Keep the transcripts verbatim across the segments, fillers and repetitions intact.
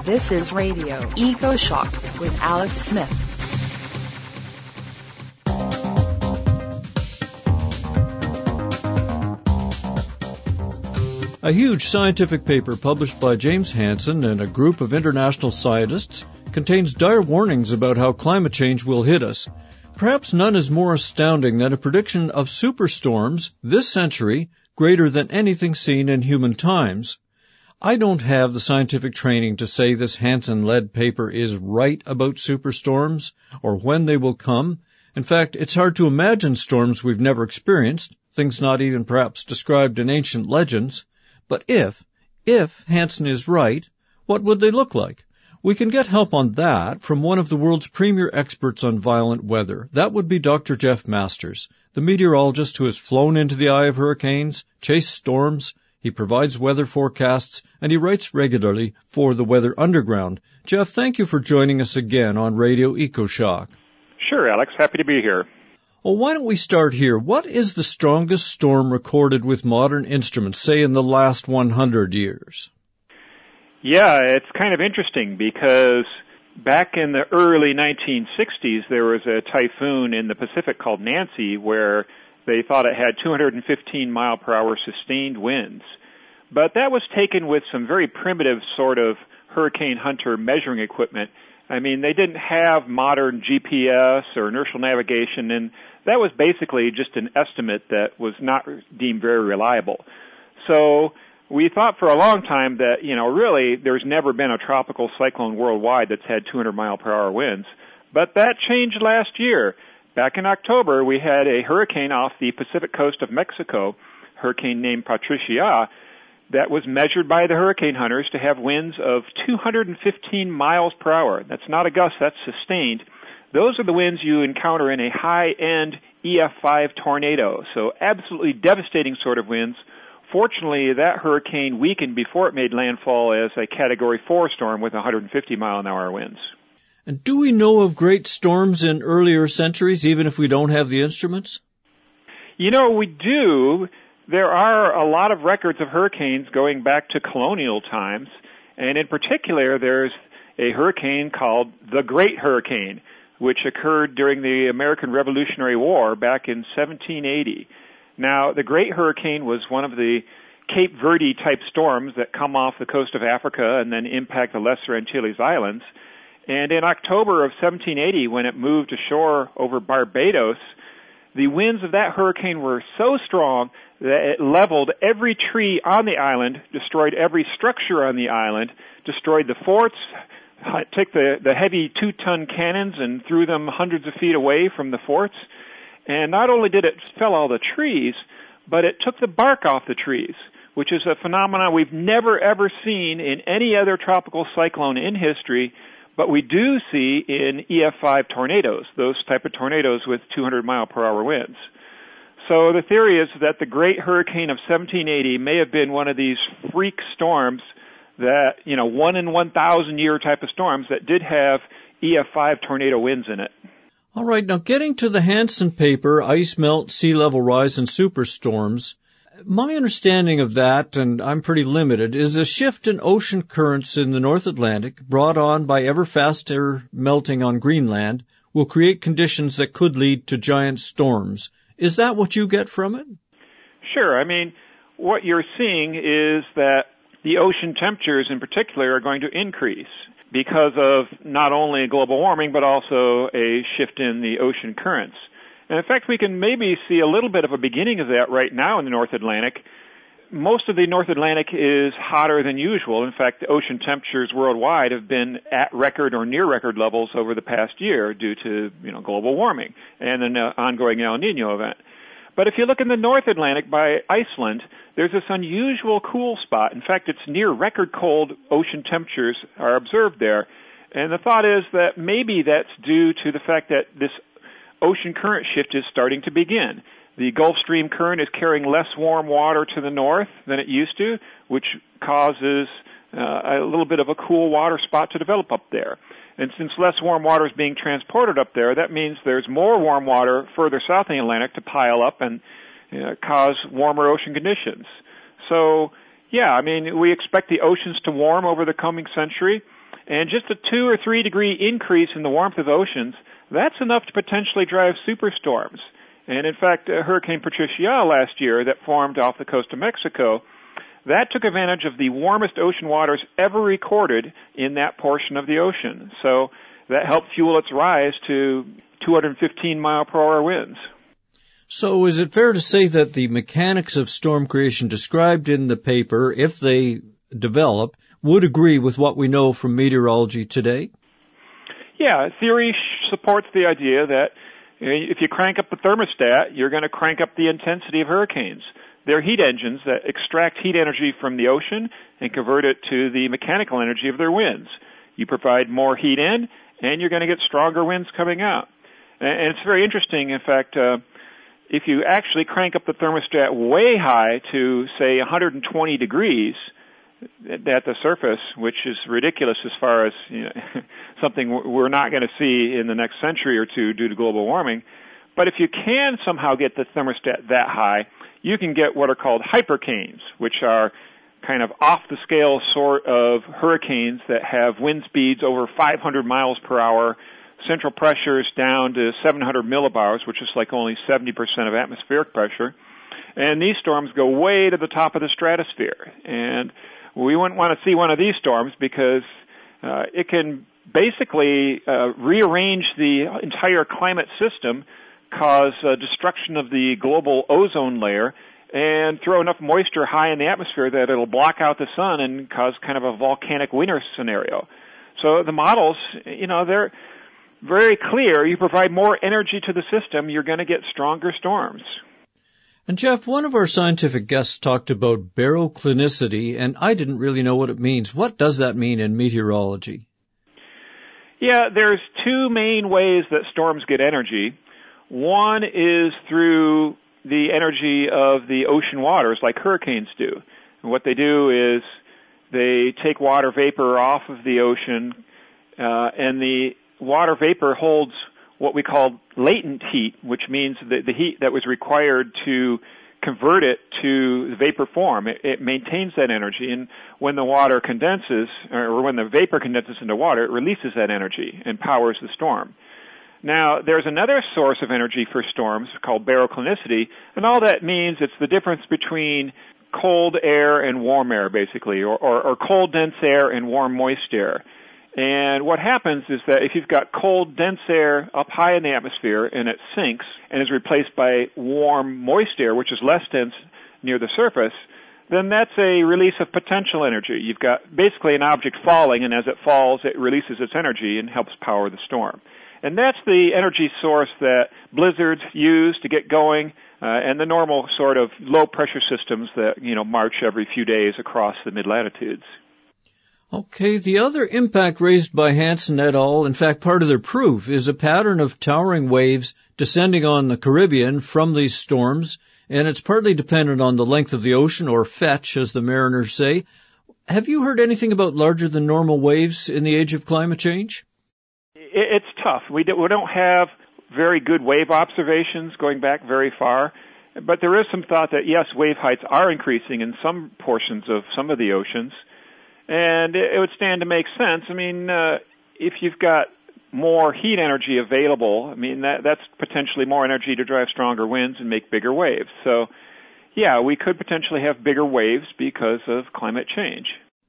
This is Radio Eco Shock with Alex Smith. A huge scientific paper published by James Hansen and a group of international scientists contains dire warnings about how climate change will hit us. Perhaps none is more astounding than a prediction of superstorms this century greater than anything seen in human times. I don't have the scientific training to say this Hansen-led paper is right about superstorms or when they will come. In fact, it's hard to imagine storms we've never experienced, things not even perhaps described in ancient legends. But if, if Hansen is right, what would they look like? We can get help on that from one of the world's premier experts on violent weather. That would be Doctor Jeff Masters, the meteorologist who has flown into the eye of hurricanes, chased storms. He provides weather forecasts, and he writes regularly for the Weather Underground. Jeff, thank you for joining us again on Radio EcoShock. Sure, Alex. Happy to be here. Well, why don't we start here? What is the strongest storm recorded with modern instruments, say in the last one hundred years? Yeah, it's kind of interesting because back in the early nineteen sixties, there was a typhoon in the Pacific called Nancy where they thought it had two hundred fifteen mile per hour sustained winds. But that was taken with some very primitive sort of hurricane hunter measuring equipment. I mean, they didn't have modern G P S or inertial navigation, and that was basically just an estimate that was not deemed very reliable. So we thought for a long time that, you know, really there's never been a tropical cyclone worldwide that's had two hundred mile per hour winds. But that changed last year. Back in October, we had a hurricane off the Pacific coast of Mexico, a hurricane named Patricia, that was measured by the hurricane hunters to have winds of two hundred fifteen miles per hour. That's not a gust, that's sustained. Those are the winds you encounter in a high-end E F five tornado, so absolutely devastating sort of winds. Fortunately, that hurricane weakened before it made landfall as a Category four storm with one hundred fifty mile an hour winds. And do we know of great storms in earlier centuries, even if we don't have the instruments? You know, we do. There are a lot of records of hurricanes going back to colonial times, and in particular, there's a hurricane called the Great Hurricane, which occurred during the American Revolutionary War back in seventeen eighty. Now, the Great Hurricane was one of the Cape Verde-type storms that come off the coast of Africa and then impact the Lesser Antilles Islands. And in October of seventeen eighty, when it moved ashore over Barbados, the winds of that hurricane were so strong that it leveled every tree on the island, destroyed every structure on the island, destroyed the forts, took the, the heavy two-ton cannons and threw them hundreds of feet away from the forts. And not only did it fell all the trees, but it took the bark off the trees, which is a phenomenon we've never, ever seen in any other tropical cyclone in history, but we do see in E F five tornadoes, those type of tornadoes with two hundred mile per hour winds. So the theory is that the Great Hurricane of seventeen eighty may have been one of these freak storms that, you know, one in one thousand year type of storms that did have E F five tornado winds in it. All right, now getting to the Hansen paper, ice melt, sea level rise, and superstorms, my understanding of that, and I'm pretty limited, is a shift in ocean currents in the North Atlantic brought on by ever faster melting on Greenland will create conditions that could lead to giant storms. Is that what you get from it? Sure. I mean, what you're seeing is that the ocean temperatures in particular are going to increase because of not only global warming, but also a shift in the ocean currents. And in fact, we can maybe see a little bit of a beginning of that right now in the North Atlantic. Most of the North Atlantic is hotter than usual. In fact, the ocean temperatures worldwide have been at record or near record levels over the past year due to, you know, global warming and an uh, ongoing El Nino event. But if you look in the North Atlantic by Iceland, there's this unusual cool spot. In fact, it's near record cold ocean temperatures are observed there. And the thought is that maybe that's due to the fact that this ocean current shift is starting to begin. The Gulf Stream current is carrying less warm water to the north than it used to, which causes uh, a little bit of a cool water spot to develop up there. And since less warm water is being transported up there, that means there's more warm water further south in the Atlantic to pile up and uh, cause warmer ocean conditions. So, yeah, I mean, we expect the oceans to warm over the coming century. And just a two or three degree increase in the warmth of oceans, that's enough to potentially drive superstorms. And in fact, uh, Hurricane Patricia last year that formed off the coast of Mexico, that took advantage of the warmest ocean waters ever recorded in that portion of the ocean. So that helped fuel its rise to two hundred fifteen mile per hour winds. So is it fair to say that the mechanics of storm creation described in the paper, if they develop, would agree with what we know from meteorology today? Yeah, theory supports the idea that if you crank up the thermostat, you're going to crank up the intensity of hurricanes. They're heat engines that extract heat energy from the ocean and convert it to the mechanical energy of their winds. You provide more heat in, and you're going to get stronger winds coming out. And it's very interesting, in fact, uh, if you actually crank up the thermostat way high to, say, one hundred twenty degrees at the surface, which is ridiculous as far as you know, something we're not going to see in the next century or two due to global warming. But if you can somehow get the thermostat that high, you can get what are called hypercanes, which are kind of off-the-scale sort of hurricanes that have wind speeds over five hundred miles per hour, central pressures down to seven hundred millibars, which is like only seventy percent of atmospheric pressure. And these storms go way to the top of the stratosphere. And we wouldn't want to see one of these storms because uh, it can basically uh, rearrange the entire climate system, cause uh, destruction of the global ozone layer, and throw enough moisture high in the atmosphere that it'll block out the sun and cause kind of a volcanic winter scenario. So the models, you know, they're very clear. You provide more energy to the system, you're going to get stronger storms. And Jeff, one of our scientific guests talked about baroclinicity, and I didn't really know what it means. What does that mean in meteorology? Yeah, there's two main ways that storms get energy. One is through the energy of the ocean waters, like hurricanes do. And what they do is they take water vapor off of the ocean, uh, and the water vapor holds what we call latent heat, which means that the heat that was required to convert it to the vapor form. It, it maintains that energy, and when the water condenses, or when the vapor condenses into water, it releases that energy and powers the storm. Now, there's another source of energy for storms called baroclinicity, and all that means it's the difference between cold air and warm air, basically, or, or, or cold, dense air and warm, moist air. And what happens is that if you've got cold, dense air up high in the atmosphere and it sinks and is replaced by warm, moist air, which is less dense near the surface, then that's a release of potential energy. You've got basically an object falling, and as it falls, it releases its energy and helps power the storm. And that's the energy source that blizzards use to get going, uh, and the normal sort of low-pressure systems that, you know, march every few days across the mid-latitudes. Okay, the other impact raised by Hansen et al., in fact part of their proof, is a pattern of towering waves descending on the Caribbean from these storms, and it's partly dependent on the length of the ocean, or fetch, as the mariners say. Have you heard anything about larger than normal waves in the age of climate change? It's tough. We don't have very good wave observations going back very far, but there is some thought that, yes, wave heights are increasing in some portions of some of the oceans. And it would stand to make sense. I mean, uh, if you've got more heat energy available, I mean, that, that's potentially more energy to drive stronger winds and make bigger waves. So, yeah, we could potentially have bigger waves because of climate change.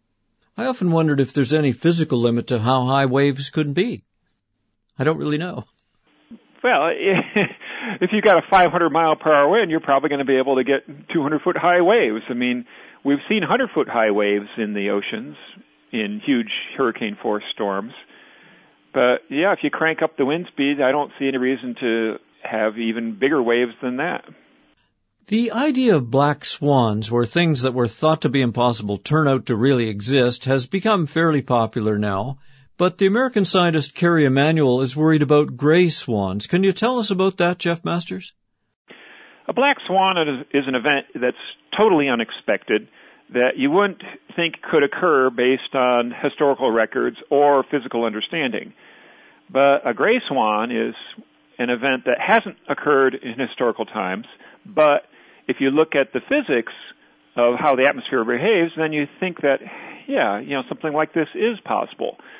I often wondered if there's any physical limit to how high waves could be. I don't really know. Well, if you've got a five hundred mile per hour wind, you're probably going to be able to get two hundred foot high waves. I mean, we've seen one hundred foot high waves in the oceans in huge hurricane force storms. But, yeah, if you crank up the wind speed, I don't see any reason to have even bigger waves than that. The idea of black swans, where things that were thought to be impossible turn out to really exist, has become fairly popular now. But the American scientist Kerry Emanuel is worried about gray swans. Can you tell us about that, Jeff Masters? A black swan is an event that's totally unexpected, that you wouldn't think could occur based on historical records or physical understanding. But a gray swan is an event that hasn't occurred in historical times, but if you look at the physics of how the atmosphere behaves, then you think that, yeah, you know, something like this is possible.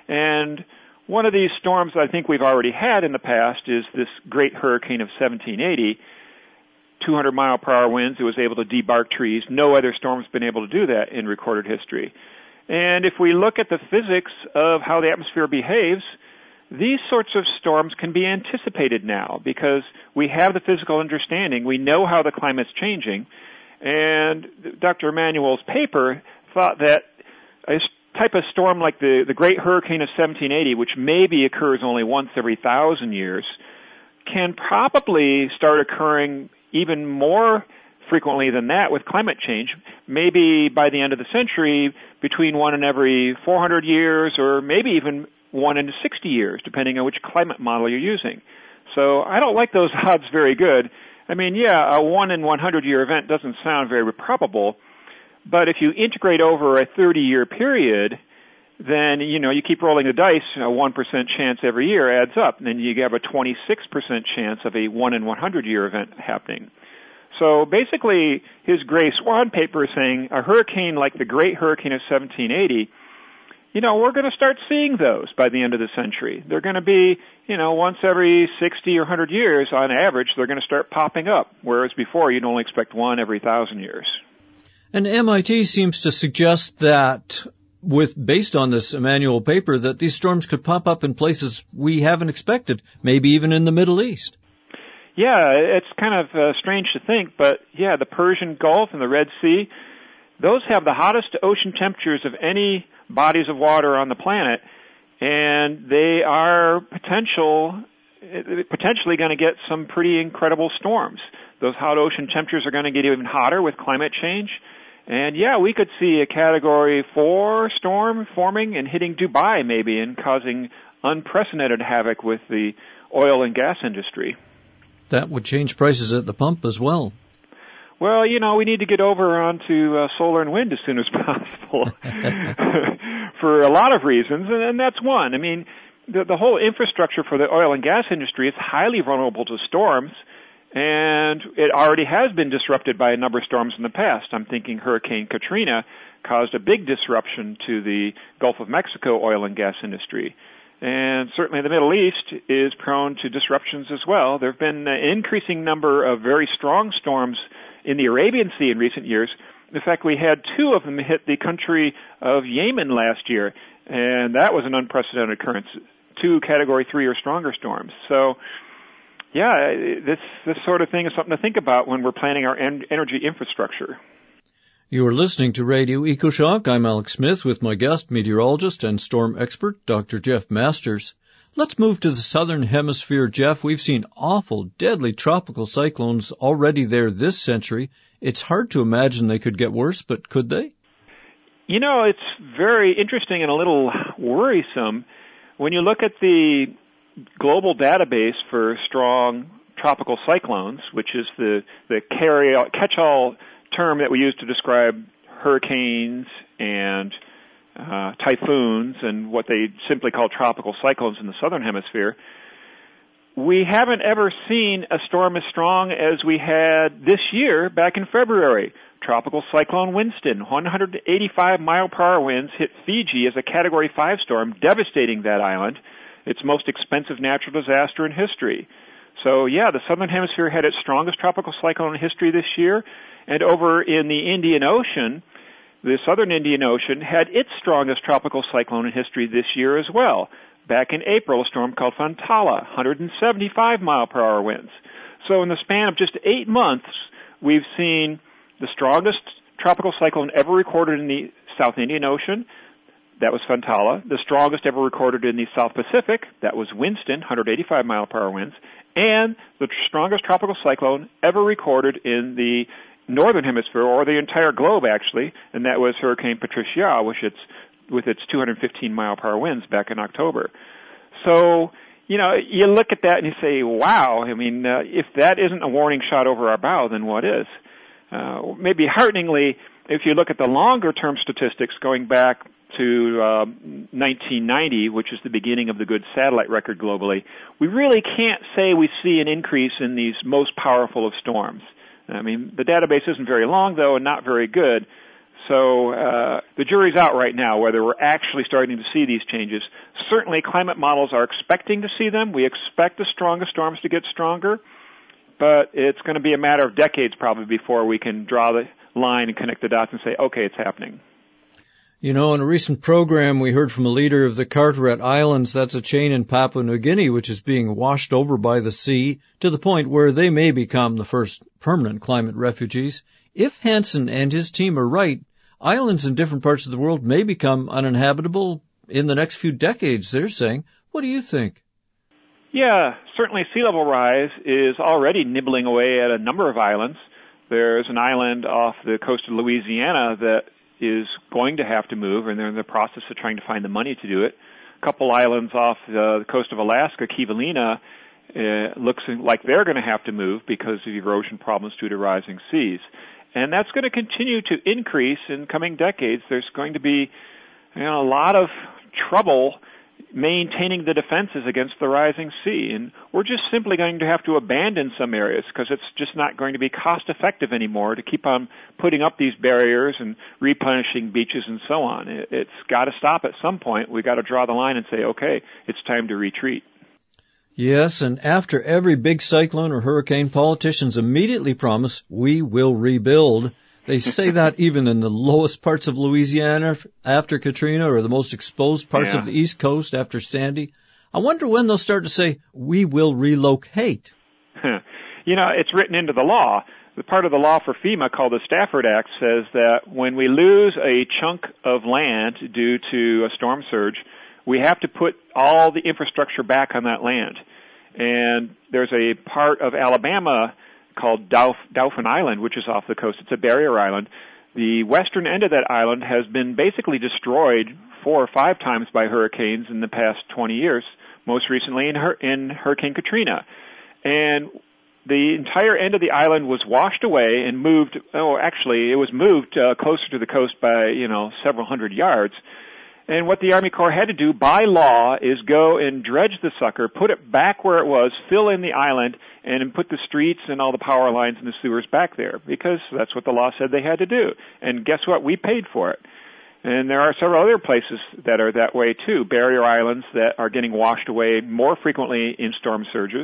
And one of these storms I think we've already had in the past is this great hurricane of seventeen eighty, two hundred mile per hour winds. It was able to debark trees. No other storm's been able to do that in recorded history. And if we look at the physics of how the atmosphere behaves, these sorts of storms can be anticipated now because we have the physical understanding. We know how the climate's changing. And Doctor Emanuel's paper thought that a type of storm like the, the Great Hurricane of seventeen eighty, which maybe occurs only once every thousand years, can probably start occurring even more frequently than that with climate change. Maybe by the end of the century, between one in every four hundred years, or maybe even one in sixty years, depending on which climate model you're using. So I don't like those odds very good. I mean, yeah, a one in one hundred year event doesn't sound very probable, but if you integrate over a thirty year period, then, you know, you keep rolling the dice, a one percent chance every year adds up, and then you have a twenty-six percent chance of a one in one hundred year event happening. So basically, his Gray Swan paper is saying a hurricane like the Great Hurricane of seventeen eighty, you know, we're going to start seeing those by the end of the century. They're going to be, you know, once every sixty or one hundred years on average, they're going to start popping up, whereas before you'd only expect one every thousand years. And M I T seems to suggest that, with based on this Emanuel paper, that these storms could pop up in places we haven't expected, maybe even in the Middle East. Yeah, it's kind of uh, strange to think, but yeah, the Persian Gulf and the Red Sea, those have the hottest ocean temperatures of any bodies of water on the planet, and they are potential, potentially going to get some pretty incredible storms. Those hot ocean temperatures are going to get even hotter with climate change. And yeah, we could see a Category four storm forming and hitting Dubai maybe and causing unprecedented havoc with the oil and gas industry. That would change prices at the pump as well. Well, you know, we need to get over onto uh, solar and wind as soon as possible for a lot of reasons, and, and that's one. I mean, the, the whole infrastructure for the oil and gas industry is highly vulnerable to storms, and it already has been disrupted by a number of storms in the past. I'm thinking Hurricane Katrina caused a big disruption to the Gulf of Mexico oil and gas industry. And certainly the Middle East is prone to disruptions as well. There have been an increasing number of very strong storms in the Arabian Sea in recent years. In fact, we had two of them hit the country of Yemen last year, and that was an unprecedented occurrence, two Category three or stronger storms. So, yeah, this this sort of thing is something to think about when we're planning our en- energy infrastructure. You are listening to Radio EcoShock. I'm Alex Smith with my guest, meteorologist and storm expert, Doctor Jeff Masters. Let's move to the southern hemisphere, Jeff. We've seen awful, deadly tropical cyclones already there this century. It's hard to imagine they could get worse, but could they? You know, it's very interesting and a little worrisome. When you look at the global database for strong tropical cyclones, which is the, the carry, catch-all term that we use to describe hurricanes and uh, typhoons and what they simply call tropical cyclones in the southern hemisphere, we haven't ever seen a storm as strong as we had this year back in February. Tropical Cyclone Winston, one hundred eighty-five mile per hour winds, hit Fiji as a Category five storm, devastating that island, its most expensive natural disaster in history. So, yeah, the southern hemisphere had its strongest tropical cyclone in history this year. And over in the Indian Ocean, the southern Indian Ocean had its strongest tropical cyclone in history this year as well. Back in April, a storm called Fantala, one hundred seventy-five mile per hour winds. So in the span of just eight months, we've seen the strongest tropical cyclone ever recorded in the South Indian Ocean. That was Fantala. The strongest ever recorded in the South Pacific. That was Winston, one hundred eighty-five mile per hour winds. And the strongest tropical cyclone ever recorded in the northern hemisphere, or the entire globe actually, and that was Hurricane Patricia, which it's with its two hundred fifteen mile per hour winds back in October. So, you know, you look at that and you say, wow, I mean, uh, if that isn't a warning shot over our bow, then what is? Uh, maybe hearteningly, if you look at the longer-term statistics going back to uh, nineteen ninety, which is the beginning of the good satellite record globally, we really can't say we see an increase in these most powerful of storms. I mean, the database isn't very long, though, and not very good. So uh, the jury's out right now whether we're actually starting to see these changes. Certainly climate models are expecting to see them. We expect the strongest storms to get stronger, but it's going to be a matter of decades probably before we can draw the line and connect the dots and say, okay, it's happening. You know, in a recent program, we heard from a leader of the Carteret Islands, that's a chain in Papua New Guinea, which is being washed over by the sea to the point where they may become the first permanent climate refugees. If Hansen and his team are right, islands in different parts of the world may become uninhabitable in the next few decades, they're saying. What do you think? Yeah, certainly sea level rise is already nibbling away at a number of islands. There's an island off the coast of Louisiana that is going to have to move, and they're in the process of trying to find the money to do it. A couple islands off the coast of Alaska, Kivalina, uh, looks like they're going to have to move because of erosion problems due to rising seas. And that's going to continue to increase in coming decades. There's going to be you know, a lot of trouble maintaining the defenses against the rising sea. And we're just simply going to have to abandon some areas because it's just not going to be cost effective anymore to keep on putting up these barriers and replenishing beaches and so on. It's got to stop at some point. We've got to draw the line and say, okay, it's time to retreat. Yes, and after every big cyclone or hurricane, politicians immediately promise, we will rebuild. They say that even in the lowest parts of Louisiana after Katrina or the most exposed parts yeah. of the East Coast after Sandy. I wonder when they'll start to say, we will relocate. You know, it's written into the law. The part of the law for FEMA called the Stafford Act says that when we lose a chunk of land due to a storm surge, we have to put all the infrastructure back on that land. And there's a part of Alabama called Dauph- Dauphin Island, which is off the coast. It's a barrier island. The western end of that island has been basically destroyed four or five times by hurricanes in the past twenty years, most recently in, hur- in Hurricane Katrina. And the entire end of the island was washed away and moved, oh, actually, it was moved uh, closer to the coast by, you know, several hundred yards. And what the Army Corps had to do by law is go and dredge the sucker, put it back where it was, fill in the island, and put the streets and all the power lines and the sewers back there, because that's what the law said they had to do. And guess what? We paid for it. And there are several other places that are that way, too, barrier islands that are getting washed away more frequently in storm surges.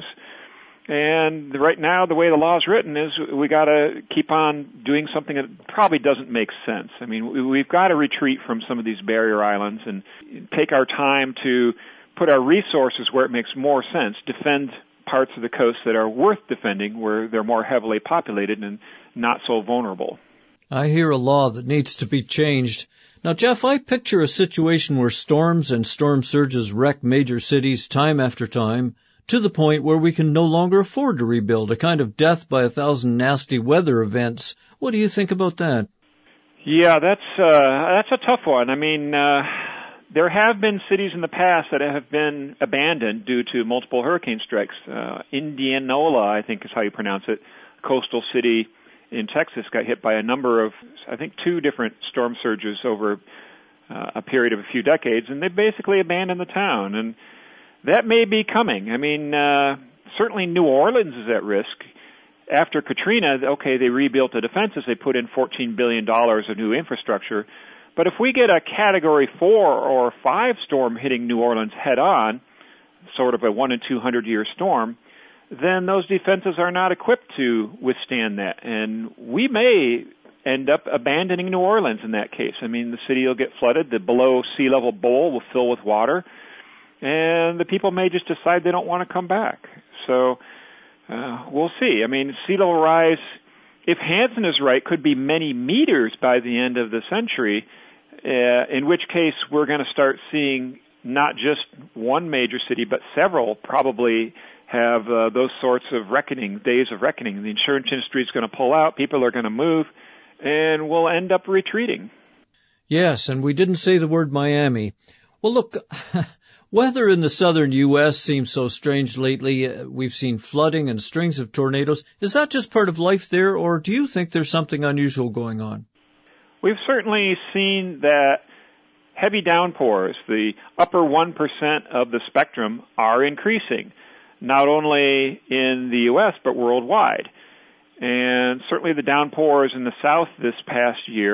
And right now, the way the law is written is we got to keep on doing something that probably doesn't make sense. I mean, we've got to retreat from some of these barrier islands and take our time to put our resources where it makes more sense, defend parts of the coast that are worth defending, where they're more heavily populated and not so vulnerable. I hear a law that needs to be changed. Now, Jeff, I picture a situation where storms and storm surges wreck major cities time after time, to the point where we can no longer afford to rebuild, a kind of death by a thousand nasty weather events. What do you think about that? Yeah, that's uh, that's a tough one. I mean, uh, there have been cities in the past that have been abandoned due to multiple hurricane strikes. Uh, Indianola, I think is how you pronounce it, coastal city in Texas, got hit by a number of, I think, two different storm surges over uh, a period of a few decades, and they basically abandoned the town. And that may be coming. I mean, uh, certainly New Orleans is at risk. After Katrina, okay, they rebuilt the defenses. They put in fourteen billion dollars of new infrastructure. But if we get a Category four or five storm hitting New Orleans head on, sort of a one in two hundred year storm, then those defenses are not equipped to withstand that. And we may end up abandoning New Orleans in that case. I mean, the city will get flooded. The below sea level bowl will fill with water. And the people may just decide they don't want to come back. So uh, we'll see. I mean, sea level rise, if Hansen is right, could be many meters by the end of the century, uh, in which case we're going to start seeing not just one major city, but several probably have uh, those sorts of reckoning, days of reckoning. The insurance industry is going to pull out, people are going to move, and we'll end up retreating. Yes, and we didn't say the word Miami. Well, look... Weather in the southern U S seems so strange lately. Uh, we've seen flooding and strings of tornadoes. Is that just part of life there, or do you think there's something unusual going on? We've certainly seen that heavy downpours, the upper one percent of the spectrum, are increasing, not only in the U S but worldwide. And certainly the downpours in the south this past year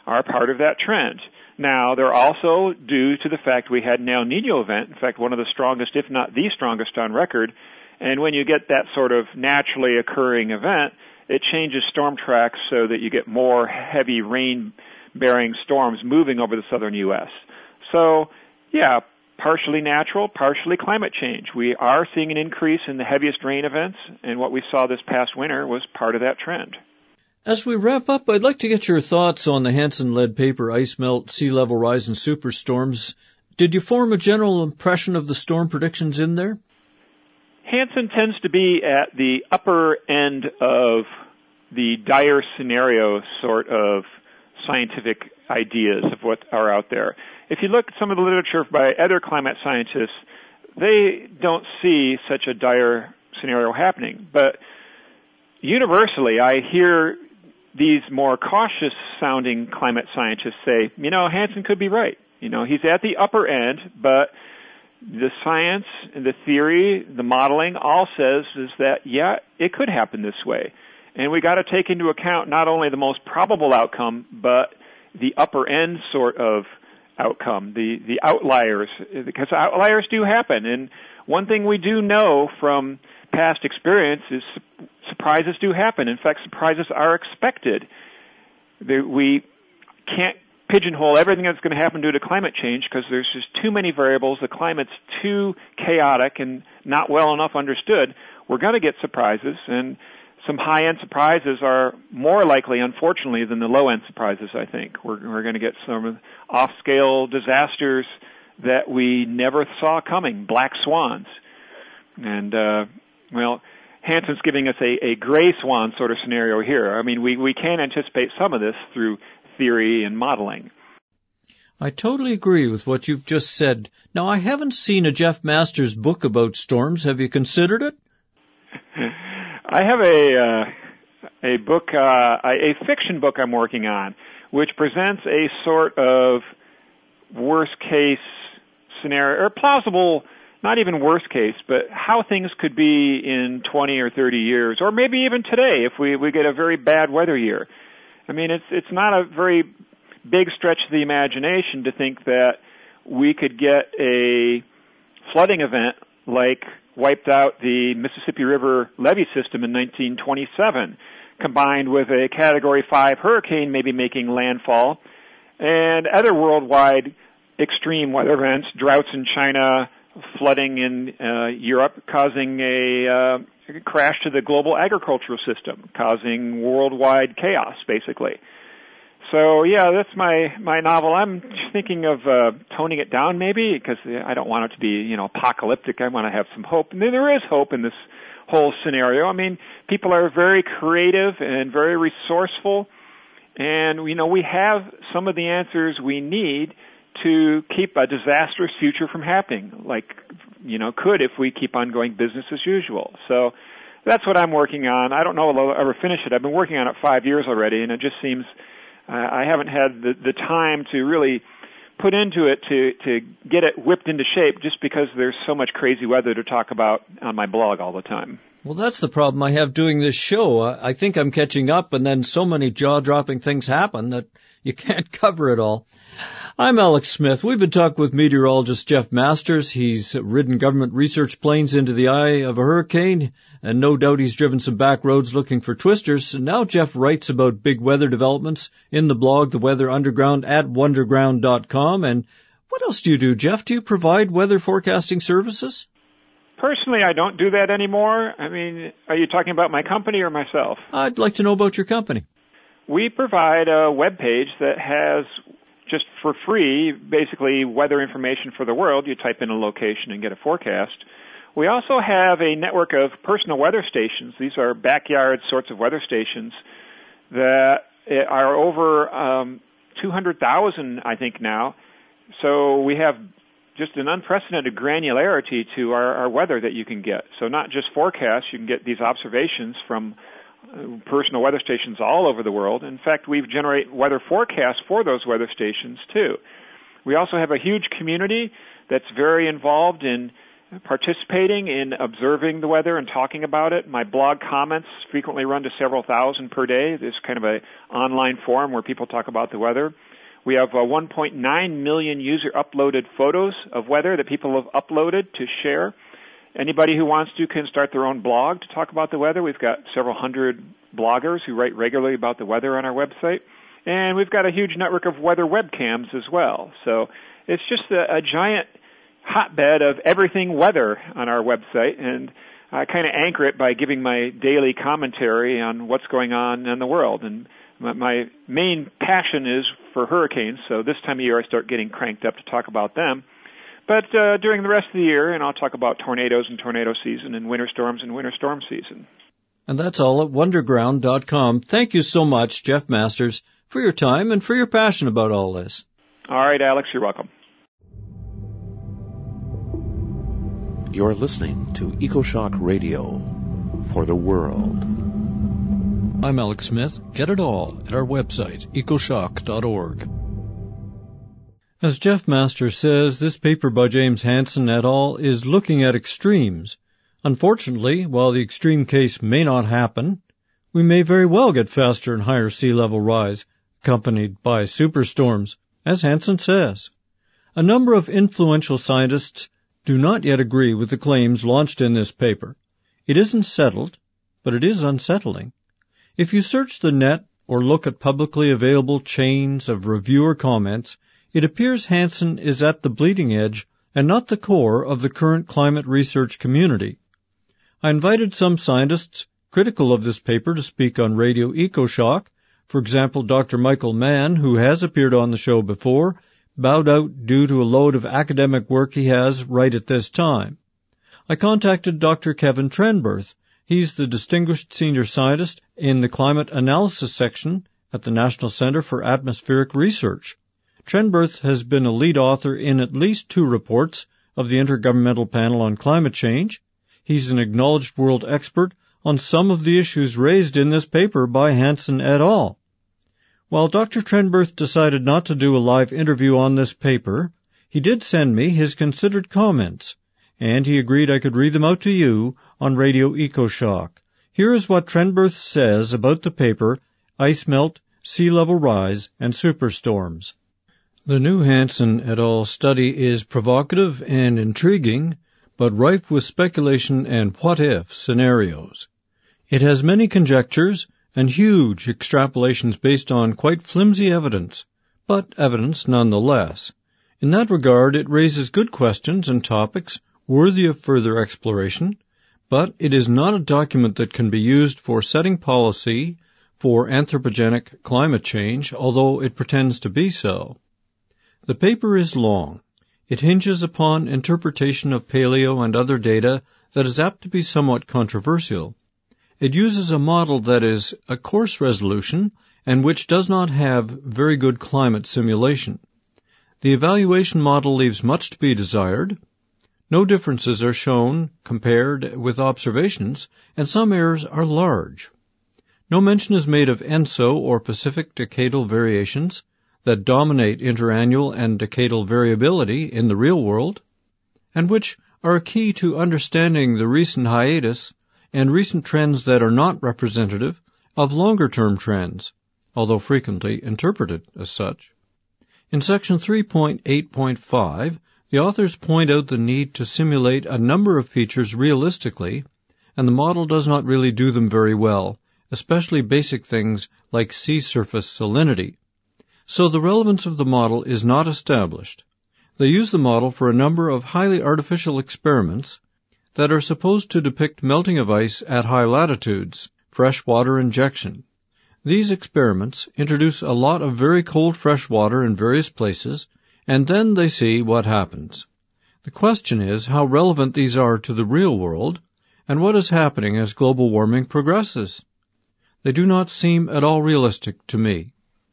are part of that trend. Now, they're also due to the fact we had an El Nino event, in fact, one of the strongest, if not the strongest on record. And when you get that sort of naturally occurring event, it changes storm tracks so that you get more heavy rain-bearing storms moving over the southern U S. So, yeah, partially natural, partially climate change. We are seeing an increase in the heaviest rain events, and what we saw this past winter was part of that trend. As we wrap up, I'd like to get your thoughts on the Hansen-led paper, Ice Melt, Sea Level Rise, and Superstorms. Did you form a general impression of the storm predictions in there? Hansen tends to be at the upper end of the dire scenario sort of scientific ideas of what are out there. If you look at some of the literature by other climate scientists, they don't see such a dire scenario happening. But universally, I hear these more cautious-sounding climate scientists say, you know, Hansen could be right. You know, he's at the upper end, but the science, the theory, the modeling all says is that, yeah, it could happen this way. And we got to take into account not only the most probable outcome, but the upper end sort of outcome, the, the outliers, because outliers do happen. And one thing we do know from past experience is surprises do happen. In fact, surprises are expected. We can't pigeonhole everything that's going to happen due to climate change because there's just too many variables. The climate's too chaotic and not well enough understood. We're going to get surprises, and some high-end surprises are more likely, unfortunately, than the low-end surprises, I think. We're, we're going to get some off-scale disasters that we never saw coming, black swans. And, uh, well, Hansen's giving us a, a gray swan sort of scenario here. I mean, we, we can anticipate some of this through theory and modeling. I totally agree with what you've just said. Now, I haven't seen a Jeff Masters book about storms. Have you considered it? I have a uh, a book, uh, a fiction book I'm working on, which presents a sort of worst case scenario, or plausible, not even worst case, but how things could be in twenty or thirty years, or maybe even today if we, we get a very bad weather year. I mean, it's it's not a very big stretch of the imagination to think that we could get a flooding event like wiped out the Mississippi River levee system in nineteen twenty-seven, combined with a Category five hurricane maybe making landfall, and other worldwide extreme weather events, droughts in China, flooding in uh, Europe, causing a uh, crash to the global agricultural system, causing worldwide chaos, basically. So, yeah, that's my, my novel. I'm thinking of uh, toning it down maybe because I don't want it to be, you know, apocalyptic. I want to have some hope. And there is hope in this whole scenario. I mean, people are very creative and very resourceful. And, you know, we have some of the answers we need to keep a disastrous future from happening, like, you know, could if we keep on going business as usual. So that's what I'm working on. I don't know if I'll ever finish it. I've been working on it five years already, and it just seems uh, I haven't had the, the time to really put into it to, to get it whipped into shape just because there's so much crazy weather to talk about on my blog all the time. Well, that's the problem I have doing this show. I think I'm catching up, and then so many jaw-dropping things happen that you can't cover it all. I'm Alex Smith. We've been talking with meteorologist Jeff Masters. He's ridden government research planes into the eye of a hurricane, and no doubt he's driven some back roads looking for twisters. And now Jeff writes about big weather developments in the blog, The Weather Underground, at wonderground dot com. And what else do you do, Jeff? Do you provide weather forecasting services? Personally, I don't do that anymore. I mean, are you talking about my company or myself? I'd like to know about your company. We provide a web page that has, just for free, basically weather information for the world. You type in a location and get a forecast. We also have a network of personal weather stations. These are backyard sorts of weather stations that are over um, two hundred thousand, I think, now. So we have just an unprecedented granularity to our, our weather that you can get. So not just forecasts, you can get these observations from personal weather stations all over the world. In fact, we generate weather forecasts for those weather stations, too. We also have a huge community that's very involved in participating in observing the weather and talking about it. My blog comments frequently run to several thousand per day. This is kind of an online forum where people talk about the weather. We have uh, one point nine million user-uploaded photos of weather that people have uploaded to share. Anybody who wants to can start their own blog to talk about the weather. We've got several hundred bloggers who write regularly about the weather on our website. And we've got a huge network of weather webcams as well. So it's just a, a giant hotbed of everything weather on our website, and I kind of anchor it by giving my daily commentary on what's going on in the world. And my, my main passion is for hurricanes, so this time of year I start getting cranked up to talk about them. But uh, during the rest of the year, and I'll talk about tornadoes and tornado season and winter storms and winter storm season. And that's all at wonderground dot com. Thank you so much, Jeff Masters, for your time and for your passion about all this. All right, Alex, you're welcome. You're listening to EcoShock Radio for the world. I'm Alex Smith. Get it all at our website, ecoshock dot org. As Jeff Masters says, this paper by James Hansen et al. Is looking at extremes. Unfortunately, while the extreme case may not happen, we may very well get faster and higher sea level rise, accompanied by superstorms, as Hansen says. A number of influential scientists do not yet agree with the claims launched in this paper. It isn't settled, but it is unsettling. If you search the net or look at publicly available chains of reviewer comments, it appears Hansen is at the bleeding edge and not the core of the current climate research community. I invited some scientists critical of this paper to speak on Radio EcoShock. For example, Doctor Michael Mann, who has appeared on the show before, bowed out due to a load of academic work he has right at this time. I contacted Doctor Kevin Trenberth. He's the Distinguished Senior Scientist in the Climate Analysis Section at the National Center for Atmospheric Research. Trenberth has been a lead author in at least two reports of the Intergovernmental Panel on Climate Change. He's an acknowledged world expert on some of the issues raised in this paper by Hansen et al. While Doctor Trenberth decided not to do a live interview on this paper, he did send me his considered comments, and he agreed I could read them out to you on Radio EcoShock. Here is what Trenberth says about the paper, Ice Melt, Sea Level Rise, and Superstorms. The new Hansen et al. Study is provocative and intriguing, but rife with speculation and what-if scenarios. It has many conjectures and huge extrapolations based on quite flimsy evidence, but evidence nonetheless. In that regard, it raises good questions and topics worthy of further exploration, but it is not a document that can be used for setting policy for anthropogenic climate change, although it pretends to be so. The paper is long. It hinges upon interpretation of paleo and other data that is apt to be somewhat controversial. It uses a model that is a coarse resolution and which does not have very good climate simulation. The evaluation model leaves much to be desired. No differences are shown compared with observations, and some errors are large. No mention is made of ENSO or Pacific decadal variations that dominate interannual and decadal variability in the real world, and which are a key to understanding the recent hiatus and recent trends that are not representative of longer-term trends, although frequently interpreted as such. In section three point eight point five, the authors point out the need to simulate a number of features realistically, and the model does not really do them very well, especially basic things like sea surface salinity. So the relevance of the model is not established. They use the model for a number of highly artificial experiments that are supposed to depict melting of ice at high latitudes, freshwater injection. These experiments introduce a lot of very cold fresh water in various places, and then they see what happens. The question is how relevant these are to the real world, and what is happening as global warming progresses. They do not seem at all realistic to me.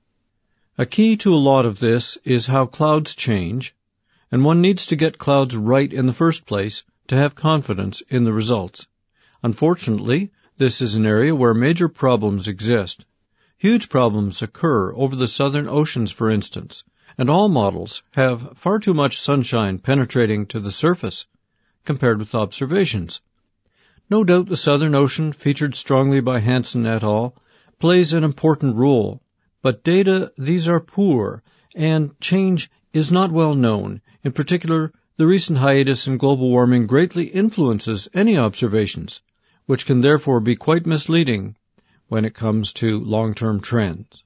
A key to a lot of this is how clouds change, and one needs to get clouds right in the first place to have confidence in the results. Unfortunately, this is an area where major problems exist. Huge problems occur over the southern oceans, for instance, and all models have far too much sunshine penetrating to the surface. compared with observations. No doubt the Southern Ocean, featured strongly by Hansen et al., plays an important role, but data, these are poor, and change is not well known. In particular, the recent hiatus in global warming greatly influences any observations, which can therefore be quite misleading when it comes to long-term trends.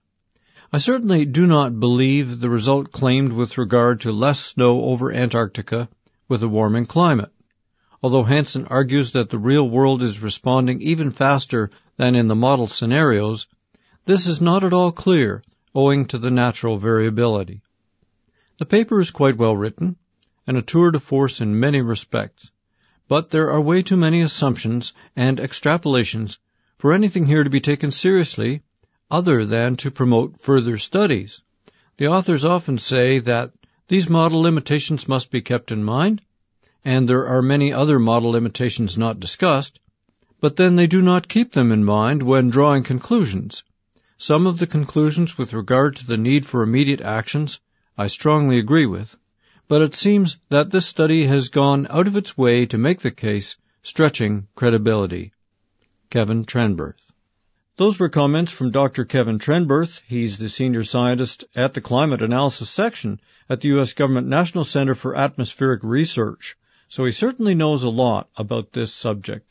I certainly do not believe the result claimed with regard to less snow over Antarctica with a warming climate, although Hansen argues that the real world is responding even faster than in the model scenarios. This is not at all clear, owing to the natural variability. The paper is quite well written, and a tour de force in many respects, but there are way too many assumptions and extrapolations for anything here to be taken seriously other than to promote further studies. The authors often say that these model limitations must be kept in mind, and there are many other model limitations not discussed, but then they do not keep them in mind when drawing conclusions. Some of the conclusions with regard to the need for immediate actions I strongly agree with, but it seems that this study has gone out of its way to make the case, stretching credibility. Kevin Trenberth. Those were comments from Doctor Kevin Trenberth. He's the senior scientist at the Climate Analysis Section at the U S Government National Center for Atmospheric Research, so he certainly knows a lot about this subject.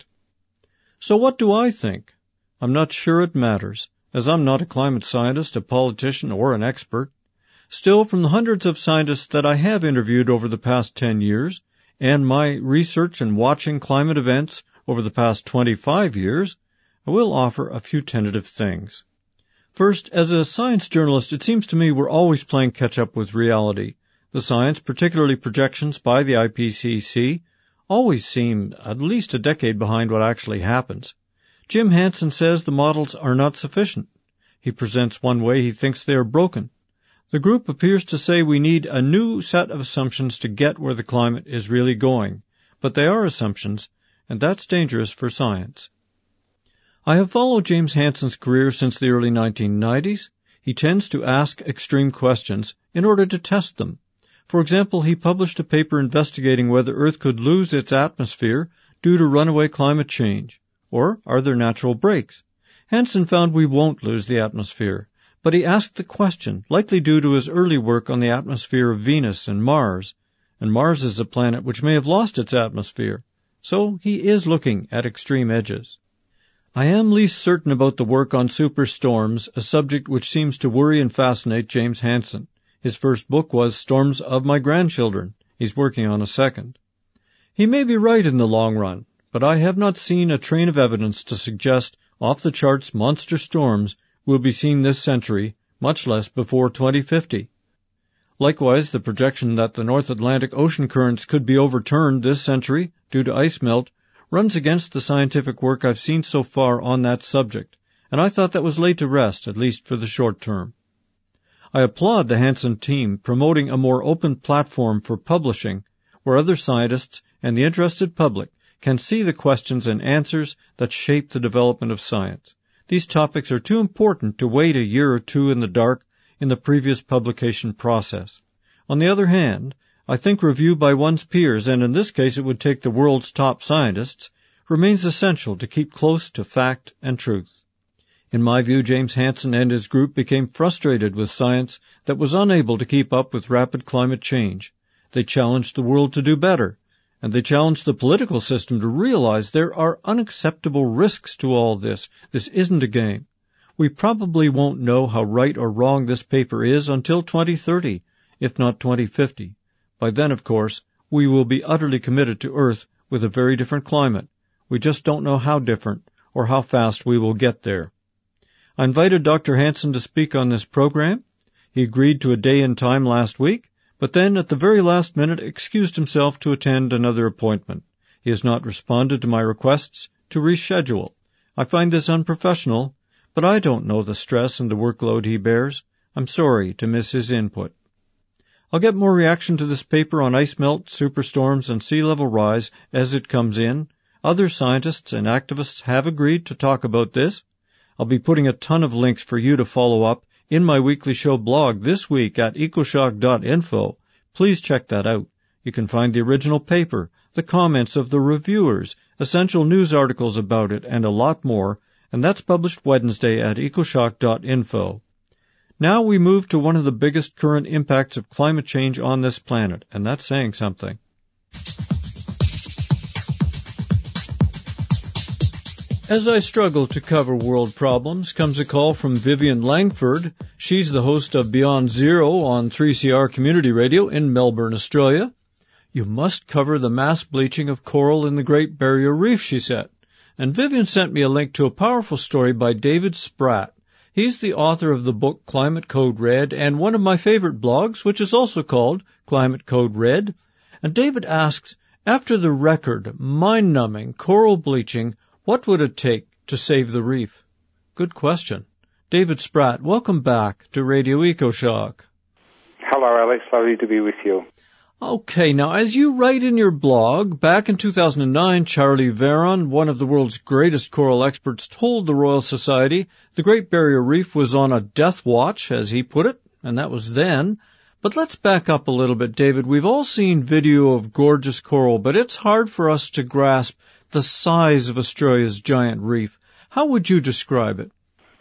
So what do I think? I'm not sure it matters, as I'm not a climate scientist, a politician, or an expert. Still, from the hundreds of scientists that I have interviewed over the past ten years, and my research and watching climate events over the past twenty-five years, I will offer a few tentative things. First, as a science journalist, it seems to me we're always playing catch-up with reality. The science, particularly projections by the I P C C, always seem at least a decade behind what actually happens. Jim Hansen says the models are not sufficient. He presents one way he thinks they are broken. The group appears to say we need a new set of assumptions to get where the climate is really going, but they are assumptions, and that's dangerous for science. I have followed James Hansen's career since the early nineteen nineties. He tends to ask extreme questions in order to test them. For example, he published a paper investigating whether Earth could lose its atmosphere due to runaway climate change, or are there natural breaks? Hansen found we won't lose the atmosphere, but he asked the question, likely due to his early work on the atmosphere of Venus and Mars, and Mars is a planet which may have lost its atmosphere, so he is looking at extreme edges. I am least certain about the work on superstorms, a subject which seems to worry and fascinate James Hansen. His first book was Storms of My Grandchildren. He's working on a second. He may be right in the long run, but I have not seen a train of evidence to suggest off-the-charts monster storms will be seen this century, much less before twenty fifty. Likewise, the projection that the North Atlantic ocean currents could be overturned this century due to ice melt runs against the scientific work I've seen so far on that subject, and I thought that was laid to rest, at least for the short term. I applaud the Hansen team promoting a more open platform for publishing, where other scientists and the interested public can see the questions and answers that shape the development of science. These topics are too important to wait a year or two in the dark in the previous publication process. On the other hand, I think review by one's peers, and in this case it would take the world's top scientists, remains essential to keep close to fact and truth. In my view, James Hansen and his group became frustrated with science that was unable to keep up with rapid climate change. They challenged the world to do better, and they challenged the political system to realize there are unacceptable risks to all this. This isn't a game. We probably won't know how right or wrong this paper is until twenty thirty, if not twenty fifty. By then, of course, we will be utterly committed to Earth with a very different climate. We just don't know how different or how fast we will get there. I invited Doctor Hansen to speak on this program. He agreed to a day and time last week, but then at the very last minute excused himself to attend another appointment. He has not responded to my requests to reschedule. I find this unprofessional, but I don't know the stress and the workload he bears. I'm sorry to miss his input. I'll get more reaction to this paper on ice melt, superstorms, and sea level rise as it comes in. Other scientists and activists have agreed to talk about this. I'll be putting a ton of links for you to follow up in my weekly show blog this week at ecoshock dot info. Please check that out. You can find the original paper, the comments of the reviewers, essential news articles about it, and a lot more, and that's published Wednesday at ecoshock dot info. Now we move to one of the biggest current impacts of climate change on this planet, and that's saying something. As I struggle to cover world problems, comes a call from Vivian Langford. She's the host of Beyond Zero on three C R Community Radio in Melbourne, Australia. You must cover the mass bleaching of coral in the Great Barrier Reef, she said. And Vivian sent me a link to a powerful story by David Spratt. He's the author of the book Climate Code Red and one of my favorite blogs, which is also called Climate Code Red. And David asks, after the record, mind-numbing coral bleaching, what would it take to save the reef? Good question. David Spratt, welcome back to Radio EcoShock. Hello, Alex. Lovely to be with you. Okay, now as you write in your blog, back in two thousand nine, Charlie Veron, one of the world's greatest coral experts, told the Royal Society the Great Barrier Reef was on a death watch, as he put it, and that was then. But let's back up a little bit, David. We've all seen video of gorgeous coral, but it's hard for us to grasp the size of Australia's giant reef. How would you describe it?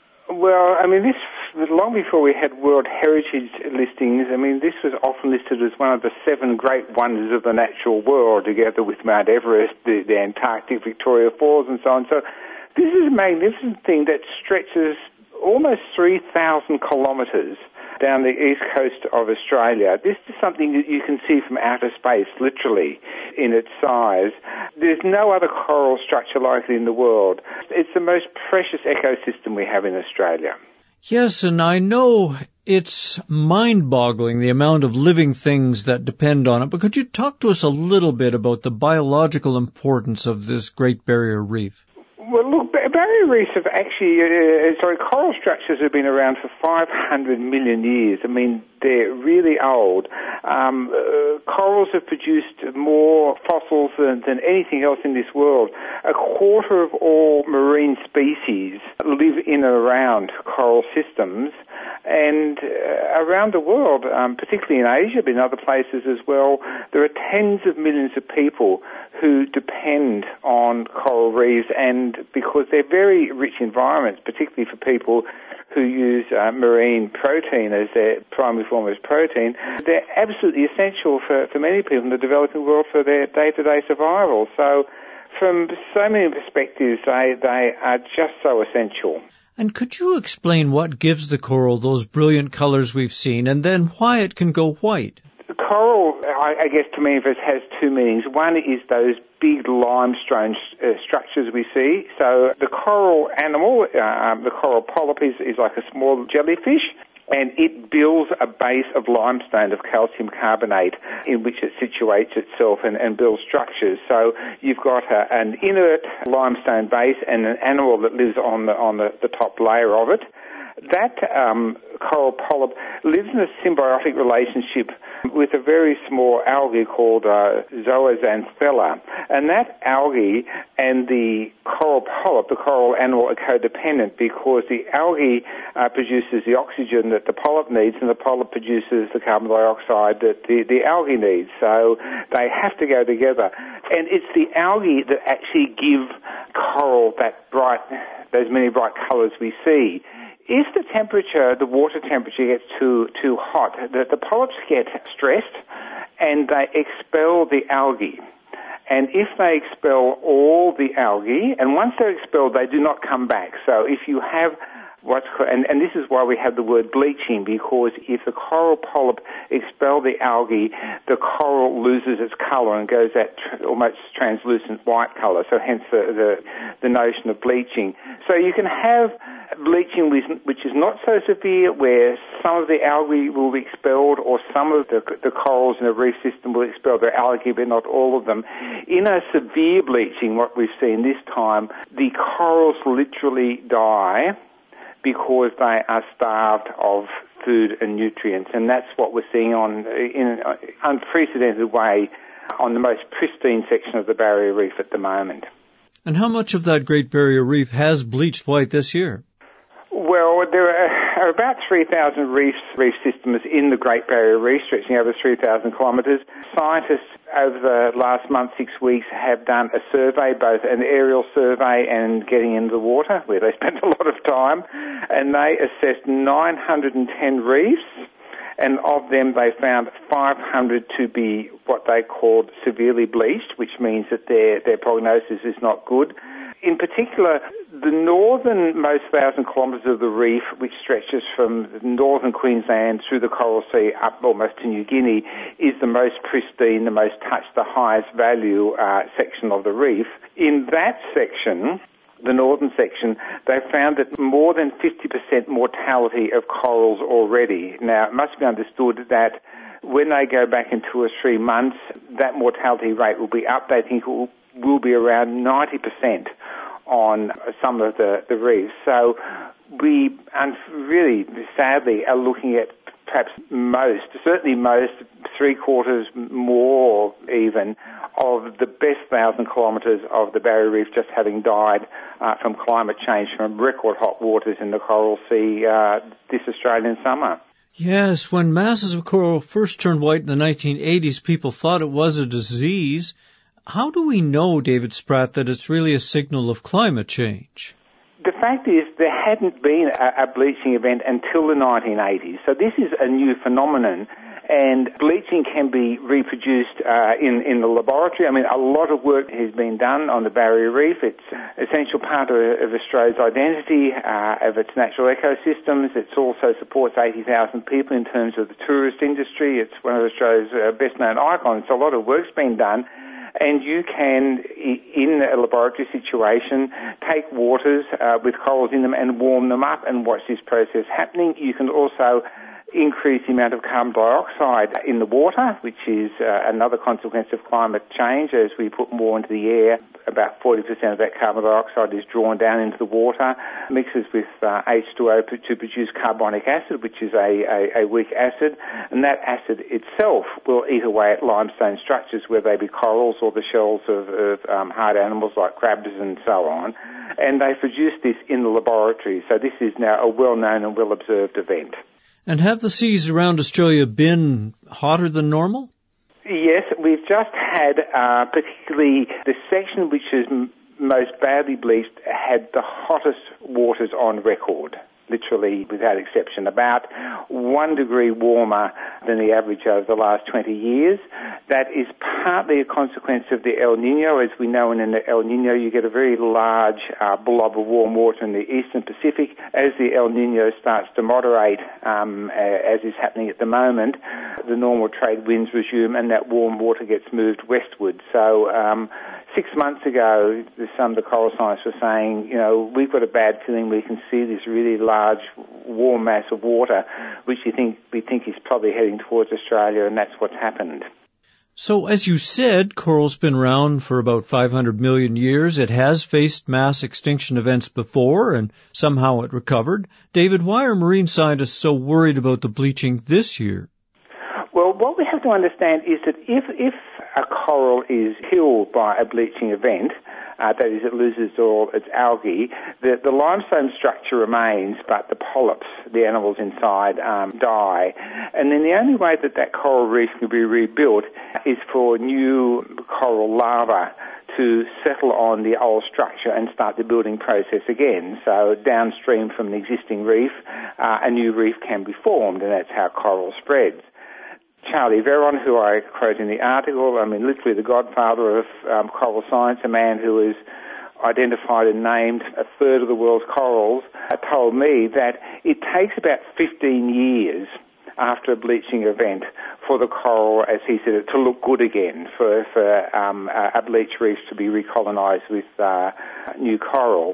Well, I mean, this was long before we had World Heritage listings. I mean, this was often listed as one of the seven great wonders of the natural world, together with Mount Everest, the, the Antarctic, Victoria Falls, and so on. So this is a magnificent thing that stretches almost three thousand kilometres down the east coast of Australia. This is something that you can see from outer space, literally, in its size. There's no other coral structure like it in the world. It's the most precious ecosystem we have in Australia. Yes, and I know it's mind-boggling, the amount of living things that depend on it, but could you talk to us a little bit about the biological importance of this Great Barrier Reef? Well, look, barrier reefs have actually, uh, sorry, coral structures have been around for five hundred million years. I mean, they're really old. Um, uh, corals have produced more fossils than, than anything else in this world. A quarter of all marine species live in and around coral systems. And uh, around the world, um, particularly in Asia, but in other places as well, there are tens of millions of people who depend on coral reefs, and because they're very rich environments, particularly for people who use uh, marine protein as their primary form of protein, they're absolutely essential for, for many people in the developing world for their day-to-day survival. So from so many perspectives, they, they are just so essential. And could you explain what gives the coral those brilliant colors we've seen, and then why it can go white? The coral, I, I guess to me, it has two meanings. One is those big limestone uh, structures we see. So the coral animal, uh, the coral polyp, is, is like a small jellyfish, and it builds a base of limestone, of calcium carbonate, in which it situates itself and, and builds structures. So you've got a, an inert limestone base and an animal that lives on the, on the, the top layer of it. That um, coral polyp lives in a symbiotic relationship with a very small algae called uh, zooxanthella. And that algae and the coral polyp, the coral animal, are codependent because the algae uh, produces the oxygen that the polyp needs, and the polyp produces the carbon dioxide that the, the algae needs. So they have to go together. And it's the algae that actually give coral that bright, those many bright colours we see. If the temperature, the water temperature gets too too hot, the, the polyps get stressed and they expel the algae. And if they expel all the algae, and once they're expelled, they do not come back. So if you have what's called, and, and this is why we have the word bleaching, because if the coral polyp expel the algae, the coral loses its colour and goes that tr- almost translucent white colour. So hence the, the the notion of bleaching. So you can have bleaching which is not so severe, where some of the algae will be expelled, or some of the, the corals in a reef system will expel their algae, but not all of them. In a severe bleaching, what we've seen this time, the corals literally die because they are starved of food and nutrients, and that's what we're seeing on in an unprecedented way on the most pristine section of the Barrier Reef at the moment. And how much of that Great Barrier Reef has bleached white this year? Well, Well, there are about three thousand reefs, reef systems in the Great Barrier Reef, stretching over three thousand kilometres. Scientists over the last month, six weeks, have done a survey, both an aerial survey and getting into the water, where they spent a lot of time, and they assessed nine hundred ten reefs, and of them they found five hundred to be what they called severely bleached, which means that their, their prognosis is not good. In particular, the northernmost thousand kilometres of the reef, which stretches from northern Queensland through the Coral Sea up almost to New Guinea, is the most pristine, the most touched, the highest value uh, section of the reef. In that section, the northern section, they found that more than fifty percent mortality of corals already. Now, it must be understood that when they go back in two or three months, that mortality rate will be up. They think it will, will be around ninety percent on some of the, the reefs. So we really, sadly, are looking at perhaps most, certainly most, three quarters more even, of the best thousand kilometres of the Barrier Reef just having died uh, from climate change, from record hot waters in the Coral Sea uh, this Australian summer. Yes, when masses of coral first turned white in the nineteen eighties, people thought it was a disease. How do we know, David Spratt, that it's really a signal of climate change? The fact is there hadn't been a, a bleaching event until the nineteen eighties, so this is a new phenomenon, and bleaching can be reproduced uh, in, in the laboratory. I mean, a lot of work has been done on the Barrier Reef. It's an essential part of, of Australia's identity, uh, of its natural ecosystems. It also supports eighty thousand people in terms of the tourist industry. It's one of Australia's uh, best-known icons. So a lot of work's been done. And you can, in a laboratory situation, take waters uh, with corals in them and warm them up and watch this process happening. You can also increase the amount of carbon dioxide in the water, which is uh, another consequence of climate change. As we put more into the air, about forty percent of that carbon dioxide is drawn down into the water, mixes with uh, H two O to produce carbonic acid, which is a, a, a weak acid, and that acid itself will eat away at limestone structures, whether they be corals or the shells of, of um, hard animals like crabs and so on. And they produce this in the laboratory, so this is now a well-known and well-observed event. And have the seas around Australia been hotter than normal? Yes, we've just had, uh, particularly the section which is m- most badly bleached, had the hottest waters on record, literally without exception, about one degree warmer than the average over the last twenty years. That is partly a consequence of the El Nino. As we know, in the El Nino you get a very large uh, blob of warm water in the eastern Pacific. As the El Nino starts to moderate, um, as is happening at the moment, the normal trade winds resume and that warm water gets moved westward. So um, six months ago, some of the coral scientists were saying, you know, we've got a bad feeling we can see this really large warm mass of water, which you think we think is probably heading towards Australia, and that's what's happened. So, as you said, coral's been around for about five hundred million years. It has faced mass extinction events before, and somehow it recovered. David, why are marine scientists so worried about the bleaching this year? Well, what we have to understand is that if, if a coral is killed by a bleaching event, uh, that is, it loses all its algae, the, the limestone structure remains, but the polyps, the animals inside, um, die. And then the only way that that coral reef can be rebuilt is for new coral larvae to settle on the old structure and start the building process again. So downstream from the existing reef, uh, a new reef can be formed, and that's how coral spreads. Charlie Veron, who I quote in the article, I mean, literally the godfather of um, coral science, a man who has identified and named a third of the world's corals, uh, told me that it takes about fifteen years after a bleaching event for the coral, as he said, to look good again, for, for um, a bleached reef to be recolonised with uh, new coral.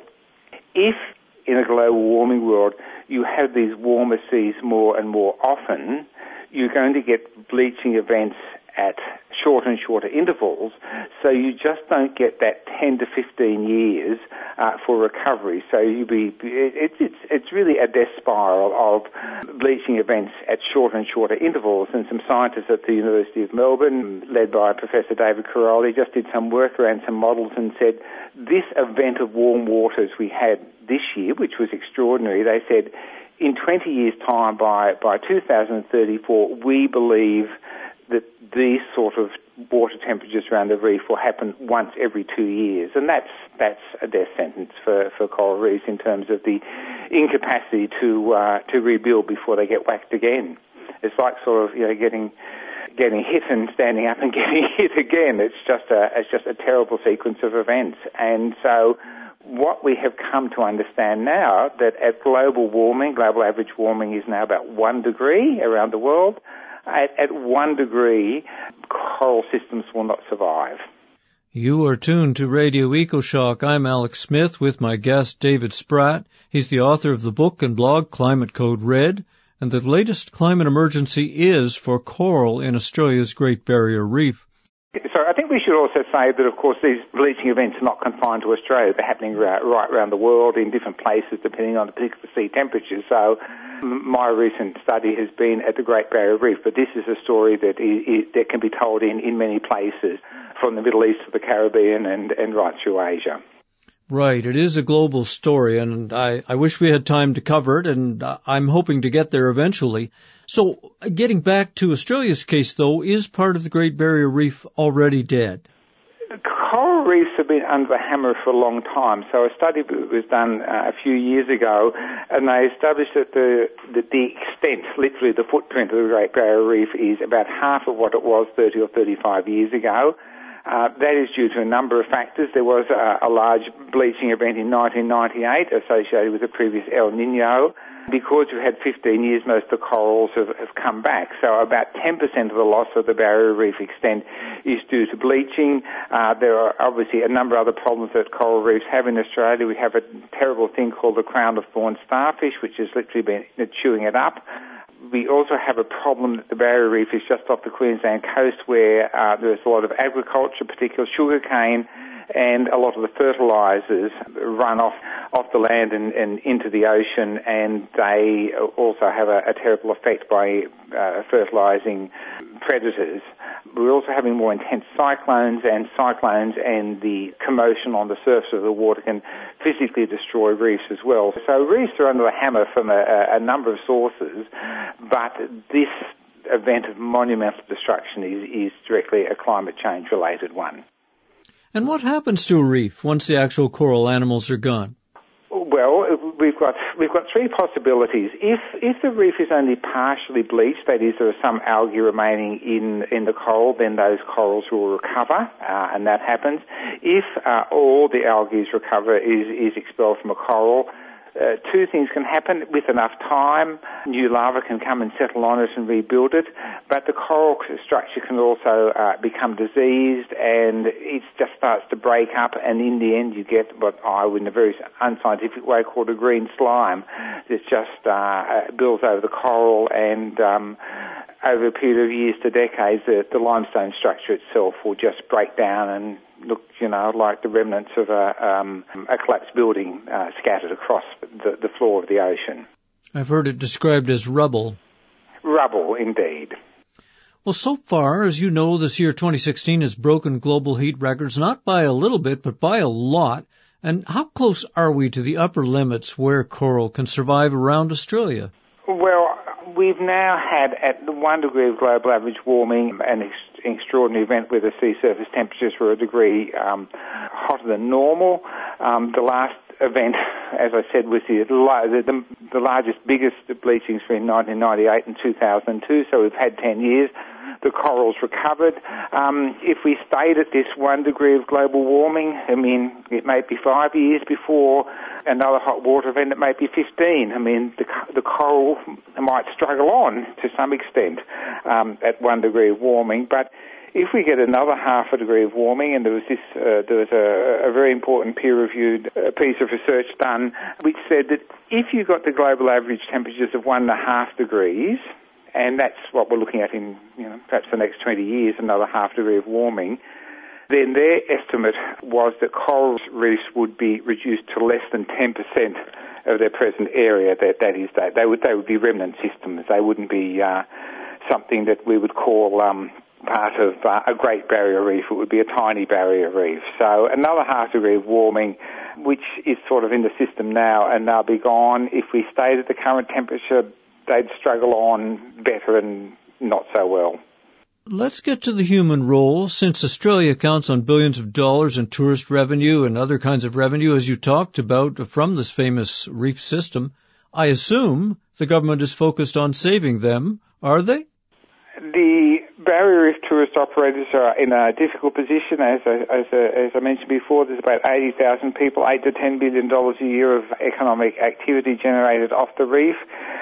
If in a global warming world you have these warmer seas more and more often, you're going to get bleaching events at shorter and shorter intervals, so you just don't get that ten to fifteen years uh, for recovery. So you be it, it's it's really a death spiral of bleaching events at shorter and shorter intervals. And some scientists at the University of Melbourne, led by Professor David Caroli, just did some work around some models and said this event of warm waters we had this year, which was extraordinary, they said in twenty years' time, by by two thousand thirty-four, we believe that these sort of water temperatures around the reef will happen once every two years. And that's that's a death sentence for, for coral reefs in terms of the incapacity to uh, to rebuild before they get whacked again. It's like sort of, you know, getting getting hit and standing up and getting hit again. It's just a it's just a terrible sequence of events. And so what we have come to understand now, that at global warming, global average warming is now about one degree around the world. At, at one degree, coral systems will not survive. You are tuned to Radio EcoShock. I'm Alex Smith with my guest David Spratt. He's the author of the book and blog Climate Code Red, and the latest climate emergency is for coral in Australia's Great Barrier Reef. So I think we should also say that, of course, these bleaching events are not confined to Australia. They're happening right, right around the world in different places depending on the particular sea temperatures. So my recent study has been at the Great Barrier Reef, but this is a story that, is, that can be told in, in many places, from the Middle East to the Caribbean and, and right through Asia. Right. It is a global story, and I, I wish we had time to cover it, and I'm hoping to get there eventually. So getting back to Australia's case, though, is part of the Great Barrier Reef already dead? Coral reefs have been under the hammer for a long time. So a study was done uh, a few years ago, and they established that the, that the extent, literally the footprint of the Great Barrier Reef, is about half of what it was thirty or thirty-five years ago. Uh, that is due to a number of factors. There was a, a large bleaching event in nineteen ninety-eight associated with the previous El Nino. Because we've had fifteen years, most of the corals have, have come back. So about ten percent of the loss of the barrier reef extent is due to bleaching. Uh, there are obviously a number of other problems that coral reefs have in Australia. We have a terrible thing called the crown of thorns starfish, which has literally been chewing it up. We also have a problem that the barrier reef is just off the Queensland coast, where uh, there's a lot of agriculture, particularly sugarcane, and a lot of the fertilisers run off, off the land and, and into the ocean, and they also have a, a terrible effect by uh, fertilising predators. We're also having more intense cyclones, and cyclones and the commotion on the surface of the water can physically destroy reefs as well. So reefs are under the hammer from a, a number of sources, but this event of monumental destruction is, is directly a climate change-related one. And what happens to a reef once the actual coral animals are gone? Well, we've got we've got three possibilities. If if the reef is only partially bleached, that is, there are some algae remaining in, in the coral, then those corals will recover, uh, and that happens. If uh, all the algae recover is is expelled from a coral, Uh, two things can happen. With enough time, new larvae can come and settle on it and rebuild it, but the coral structure can also uh, become diseased, and it just starts to break up, and in the end you get what I would in a very unscientific way called a green slime that just uh, builds over the coral, and um, over a period of years to decades, the, the limestone structure itself will just break down and look, you know, like the remnants of a, um, a collapsed building uh, scattered across the, the floor of the ocean. I've heard it described as rubble. Rubble, indeed. Well, so far, as you know, this year twenty sixteen has broken global heat records, not by a little bit, but by a lot. And how close are we to the upper limits where coral can survive around Australia? Well, we've now had, at the one degree of global average warming, an ex- extraordinary event where the sea surface temperatures were a degree um, hotter than normal. Um, the last event, as I said, was the, the, the largest, biggest bleachings were in nineteen ninety-eight and two thousand two, so we've had ten years. The corals recovered. Um, if we stayed at this one degree of global warming, I mean, it may be five years before another hot water event, it may be fifteen. I mean, the, the coral might struggle on to some extent um, at one degree of warming, but if we get another half a degree of warming, and there was this, uh, there was a, a very important peer-reviewed uh, piece of research done, which said that if you got the global average temperatures of one and a half degrees, and that's what we're looking at in, you know, perhaps the next twenty years, another half degree of warming, then their estimate was that coral reefs would be reduced to less than ten percent of their present area. That that is, that they would they would be remnant systems. They wouldn't be uh, something that we would call um, part of uh, a Great Barrier Reef. It would be a tiny barrier reef. So another half degree of warming, which is sort of in the system now, and they'll be gone. If we stayed at the current temperature, they'd struggle on better and not so well. Let's get to the human role. Since Australia counts on billions of dollars in tourist revenue and other kinds of revenue, as you talked about, from this famous reef system, I assume the government is focused on saving them, are they? The barrier reef tourist operators are in a difficult position. As I, as, I, as I mentioned before, there's about eighty thousand people, eight to ten billion dollars a year of economic activity generated off the reef.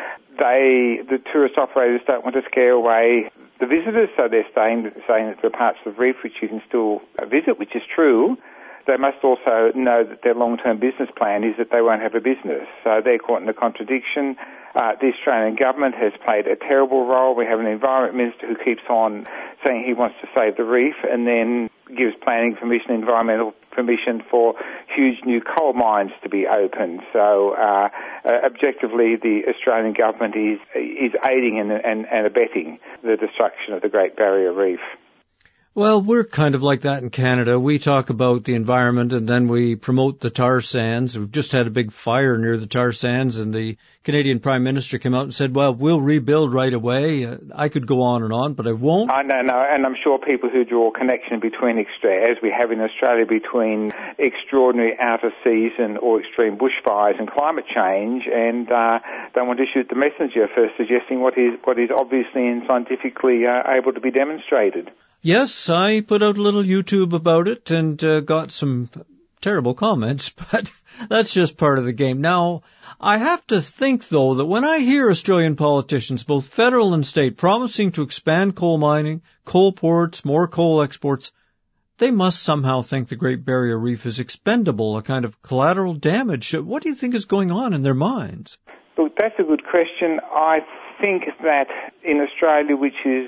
They, the tourist operators don't want to scare away the visitors, so they're staying, saying that there are parts of the reef which you can still visit, which is true. They must also know that their long-term business plan is that they won't have a business. So they're caught in a contradiction. Uh, the Australian government has played a terrible role. We have an environment minister who keeps on saying he wants to save the reef and then gives planning permission, environmental permission for huge new coal mines to be opened. So uh, uh, objectively, the Australian government is is aiding and, and, and abetting the destruction of the Great Barrier Reef. Well, we're kind of like that in Canada. We talk about the environment and then we promote the tar sands. We've just had a big fire near the tar sands and the Canadian Prime Minister came out and said, well, we'll rebuild right away. Uh, I could go on and on, but I won't. I know, no, and I'm sure people who draw a connection between, extra, as we have in Australia, between extraordinary out-of-season or extreme bushfires and climate change, and uh, they want to shoot the messenger for suggesting what is, what is obviously and scientifically uh, able to be demonstrated. Yes, I put out a little YouTube about it and uh, got some terrible comments, but that's just part of the game. Now, I have to think, though, that when I hear Australian politicians, both federal and state, promising to expand coal mining, coal ports, more coal exports, they must somehow think the Great Barrier Reef is expendable, a kind of collateral damage. What do you think is going on in their minds? Look, that's a good question. I think that in Australia, which is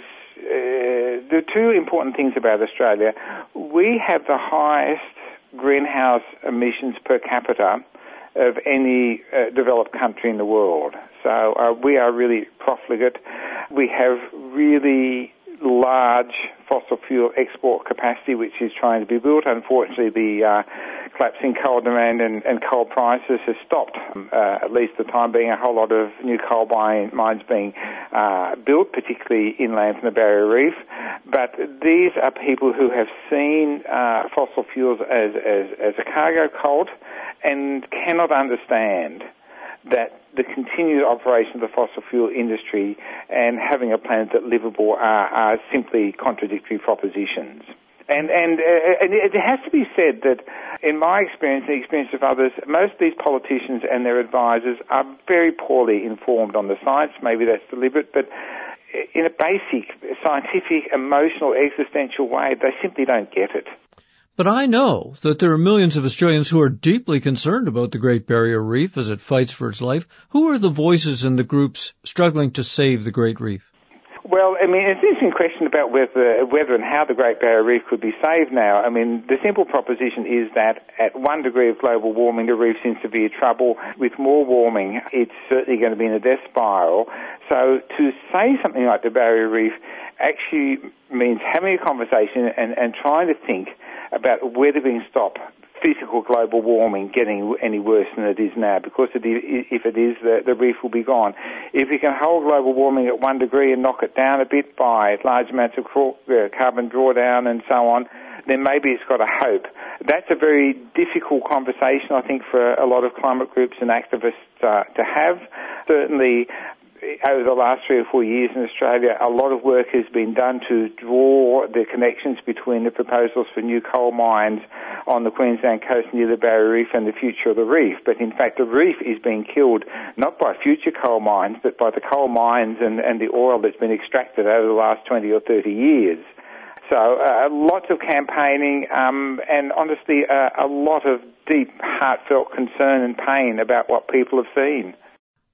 Uh, there are two important things about Australia. We have the highest greenhouse emissions per capita of any uh, developed country in the world. So uh, we are really profligate. We have really large fossil fuel export capacity, which is trying to be built. Unfortunately, the uh, collapsing coal demand and, and coal prices has stopped, uh, at least the time being, a whole lot of new coal mines being uh, built, particularly inland from the Barrier Reef. But these are people who have seen uh, fossil fuels as, as, as a cargo cult and cannot understand that the continued operation of the fossil fuel industry and having a planet that's livable are, are simply contradictory propositions. And, and, uh, and it has to be said that, in my experience and the experience of others, most of these politicians and their advisors are very poorly informed on the science. Maybe that's deliberate, but in a basic, scientific, emotional, existential way, they simply don't get it. But I know that there are millions of Australians who are deeply concerned about the Great Barrier Reef as it fights for its life. Who are the voices in the groups struggling to save the Great Reef? Well, I mean, it's an interesting question about whether, whether and how the Great Barrier Reef could be saved now. I mean, the simple proposition is that at one degree of global warming, the reef's in severe trouble. With more warming, it's certainly going to be in a death spiral. So to say something like the Barrier Reef actually means having a conversation and, and trying to think about whether we can stop physical global warming getting any worse than it is now, because it is, if it is, the, the reef will be gone. If we can hold global warming at one degree and knock it down a bit by large amounts of carbon drawdown and so on, then maybe it's got a hope. That's a very difficult conversation, I think, for a lot of climate groups and activists uh, to have. Certainly, over the last three or four years in Australia, a lot of work has been done to draw the connections between the proposals for new coal mines on the Queensland coast near the Barrier Reef and the future of the reef. But in fact, the reef is being killed not by future coal mines, but by the coal mines and, and the oil that's been extracted over the last twenty or thirty years. So uh, lots of campaigning um, and honestly uh, a lot of deep, heartfelt concern and pain about what people have seen.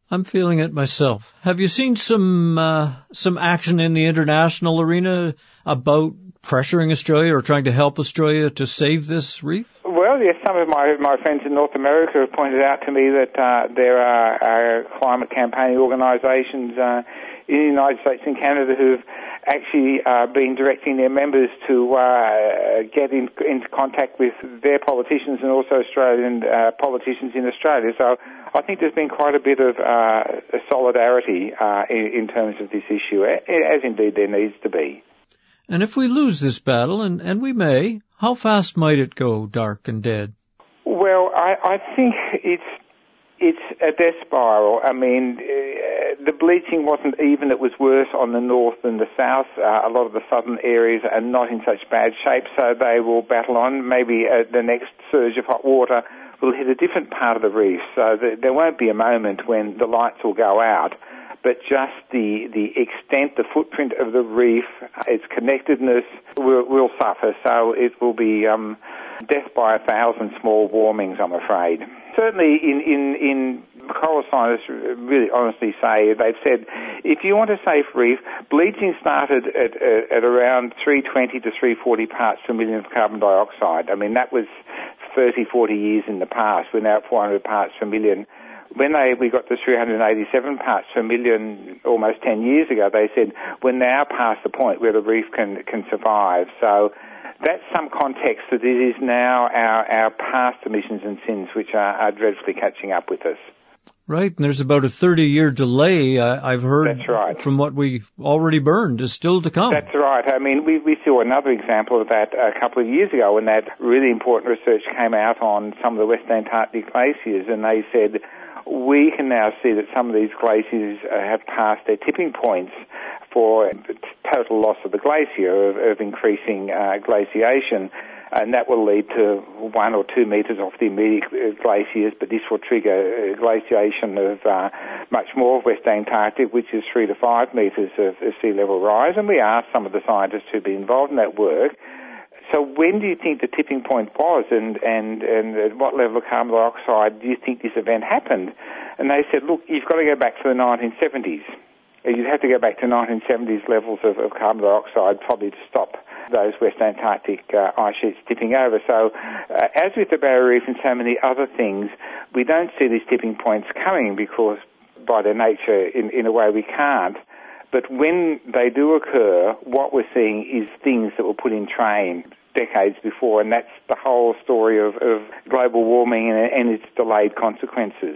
I'm feeling it myself. Have you seen some uh, some action in the international arena about pressuring Australia or trying to help Australia to save this reef? Well, yes, some of my, my friends in North America have pointed out to me that uh, there are uh, climate campaigning organisations uh, in the United States and Canada who've actually uh, been directing their members to uh, get in, into contact with their politicians and also Australian uh, politicians in Australia. So I think there's been quite a bit of uh, solidarity uh, in, in terms of this issue, as indeed there needs to be. And if we lose this battle, and, and we may, how fast might it go dark and dead? Well, I, I think it's it's a death spiral. I mean, uh, the bleaching wasn't even, it was worse on the north than the south. Uh, a lot of the southern areas are not in such bad shape, so they will battle on. Maybe uh, the next surge of hot water will hit a different part of the reef, so that there won't be a moment when the lights will go out. But just the, the extent, the footprint of the reef, its connectedness will, will suffer. So it will be um, death by a thousand small warmings, I'm afraid. Certainly in, in, in coral scientists really honestly say, they've said, if you want a safe reef, bleaching started at, at, at around three twenty to three forty parts per million of carbon dioxide. I mean, that was thirty, forty years in the past. We're now at four hundred parts per million. When they, we got to three hundred eighty-seven parts per million almost ten years ago, they said we're now past the point where the reef can, can survive. So that's some context that it is now our, our past emissions and sins which are, are dreadfully catching up with us. Right, and there's about a thirty-year delay, uh, I've heard, That's right. from what we already burned is still to come. That's right. I mean, we, we saw another example of that a couple of years ago when that really important research came out on some of the West Antarctic glaciers, and they said we can now see that some of these glaciers uh, have passed their tipping points for total loss of the glacier, of, of increasing uh, glaciation, and that will lead to one or two metres off the immediate glaciers, but this will trigger glaciation of uh, much more of West Antarctic, which is three to five metres of, of sea level rise, and we asked some of the scientists who've been involved in that work, so when do you think the tipping point was, and, and, and at what level of carbon dioxide do you think this event happened? And they said, look, you've got to go back to the nineteen seventies. You'd have to go back to nineteen seventies levels of, of carbon dioxide probably to stop those West Antarctic uh, ice sheets tipping over. So uh, as with the Barrier Reef and so many other things, we don't see these tipping points coming because by their nature, in, in a way, we can't. But when they do occur, what we're seeing is things that were put in train decades before, and that's the whole story of, of global warming and, and its delayed consequences.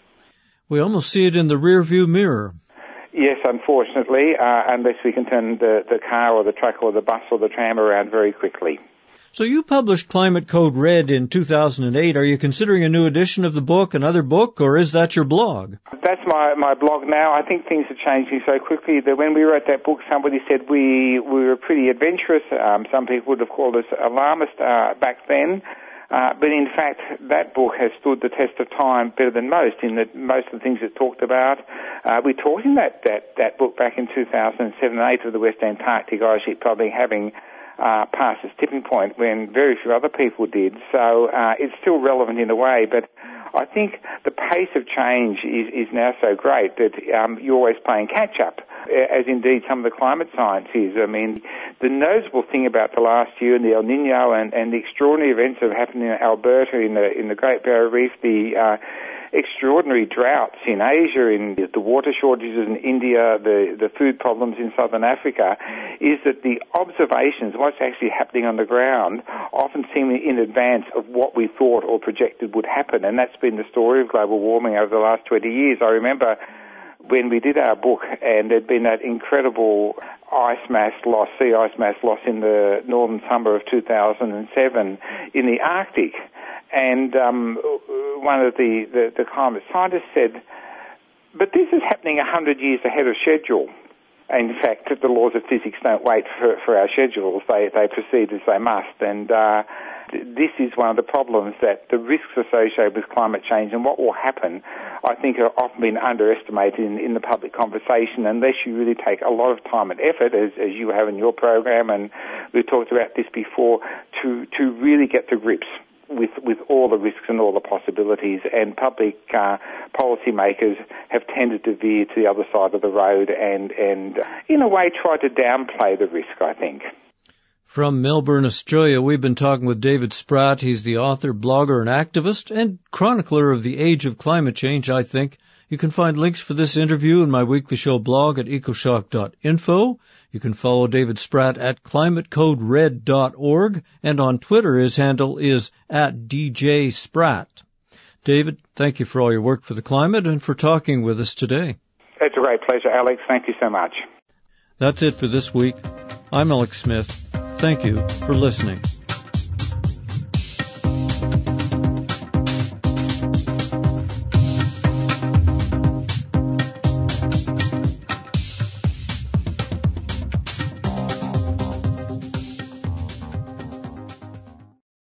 We almost see it in the rearview mirror. Yes, unfortunately, uh, unless we can turn the, the car or the truck or the bus or the tram around very quickly. So you published Climate Code Red in two thousand eight. Are you considering a new edition of the book, another book, or is that your blog? That's my, my blog now. I think things are changing so quickly that when we wrote that book, somebody said we, we were pretty adventurous. Um, some people would have called us alarmist uh, back then. Uh, but in fact, that book has stood the test of time better than most in that most of the things it talked about. Uh, we talked in that, that, that book back in two thousand seven and eight of the West Antarctic ice sheet probably having uh, passed its tipping point when very few other people did. So uh, it's still relevant in a way, but I think the pace of change is, is now so great that um, you're always playing catch-up, as indeed some of the climate science is. I mean, the noticeable thing about the last year and the El Nino and, and the extraordinary events that have happened in Alberta, in the in the Great Barrier Reef, the uh, extraordinary droughts in Asia, in the water shortages in India, the, the food problems in southern Africa, is that the observations, what's actually happening on the ground, often seem in advance of what we thought or projected would happen. And that's been the story of global warming over the last twenty years. I remember when we did our book and there'd been that incredible ice mass loss, sea ice mass loss in the northern summer of two thousand seven in the Arctic. And um, one of the, the, the climate scientists said, but this is happening one hundred years ahead of schedule. In fact, the laws of physics don't wait for, for our schedules. They, they proceed as they must. And uh, this is one of the problems, that the risks associated with climate change and what will happen, I think, are often been underestimated in, in the public conversation unless you really take a lot of time and effort, as, as you have in your program, and we've talked about this before, to, to really get to grips with, with all the risks and all the possibilities, and public uh, policymakers have tended to veer to the other side of the road and, and in a way try to downplay the risk, I think. From Melbourne, Australia, we've been talking with David Spratt. He's the author, blogger, and activist, and chronicler of the age of climate change, I think. You can find links for this interview in my weekly show blog at ecoshock dot info. You can follow David Spratt at climate code red dot org, and on Twitter his handle is at D J Spratt. David, thank you for all your work for the climate and for talking with us today. It's a great pleasure, Alex. Thank you so much. That's it for this week. I'm Alex Smith. Thank you for listening.